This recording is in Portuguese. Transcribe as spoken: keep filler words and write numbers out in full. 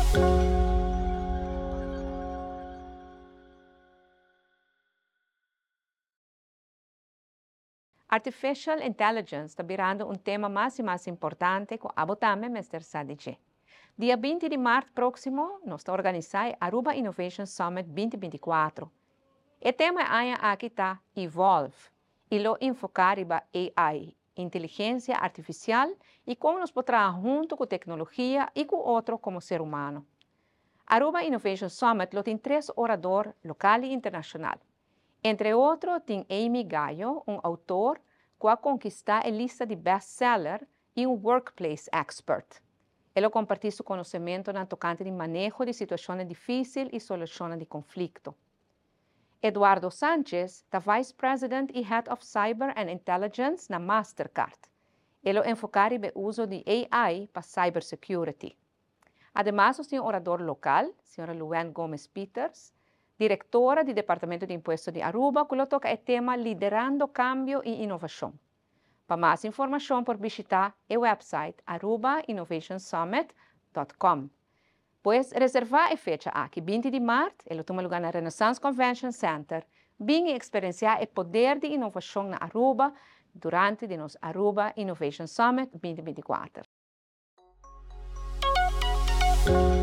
Artificial Intelligence está virando um tema mais e mais importante com a Abotame, mister Sadici. Dia vinte de março próximo, nós estamos organizando a Aruba Innovation Summit vinte vinte e quatro. O tema é aqui está Evolve, e lo enfocar em A I, inteligência artificial, e como nós podemos trabalhar junto com tecnologia e com outro como ser humano. Aruba Innovation Summit lo tem três oradores local e internacional. Entre outros, tem Amy Gallo, um autor que a conquistar a lista de best-seller e um workplace expert. Ela compartilha seu conhecimento na tocante de manejo de situações difíceis e soluções de conflito. Eduardo Sanchez, da Vice President e Head of Cyber and Intelligence na Mastercard. Ele enfocar o uso de A I para cybersecurity. Además, tem um orador local, senhora Luann Gomes Peters, diretora do Departamento de Impostos de Aruba, que toca o tema Liderando Cambio e Inovação. Para mais informação, por visitar o website aruba innovation summit ponto com. Pois reservar a fecha aqui, vinte de março, ele toma lugar na Renaissance Convention Center, bem experienciar o poder de inovação na Aruba durante o nosso Aruba Innovation Summit vinte vinte e quatro.